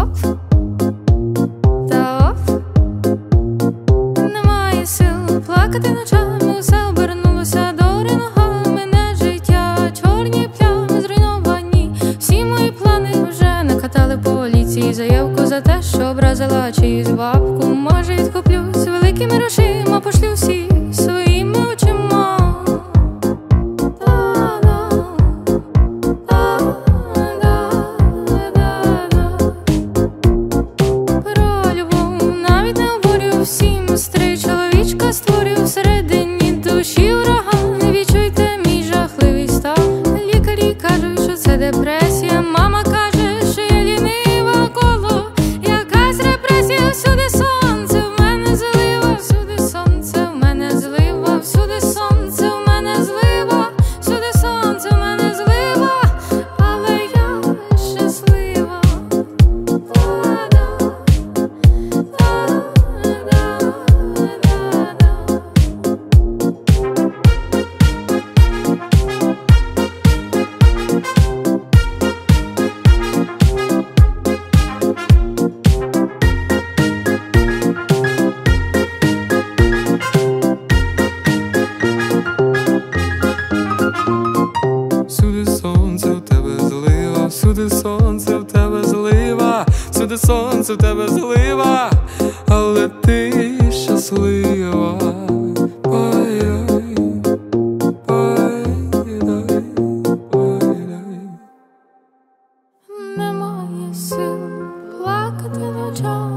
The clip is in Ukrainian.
оп, та оп. Немає сил плакати ночами, усе обернулося дори ногами. Не життя, чорні плями зруйновані. Всі мої плани вже накатали поліції заявку за те, що образила чиюсь бабку. Може відкуплюсь великими грошима, пошлю всі своїми очима. Про любов навіть не обурю, всім стри чоловічка створю. Всередині душі ураган, відчуйте мій жахливий стан. Лікарі кажуть, що це депресія, мама каже, що я лінива коло. Якась репресія, всюди сонце, в мене злива, всюди сонце, в мене злива, всюди сонце, в мене злива, всюди сонце, в мене злива, але я щаслива. Всюди сонце, в тебе злива, всюди сонце, в тебе злива, всюди сонце, в тебе злива, але ти щаслива. Ой-ой, ой-ой, ой-ой. Немає сил плакати ночами.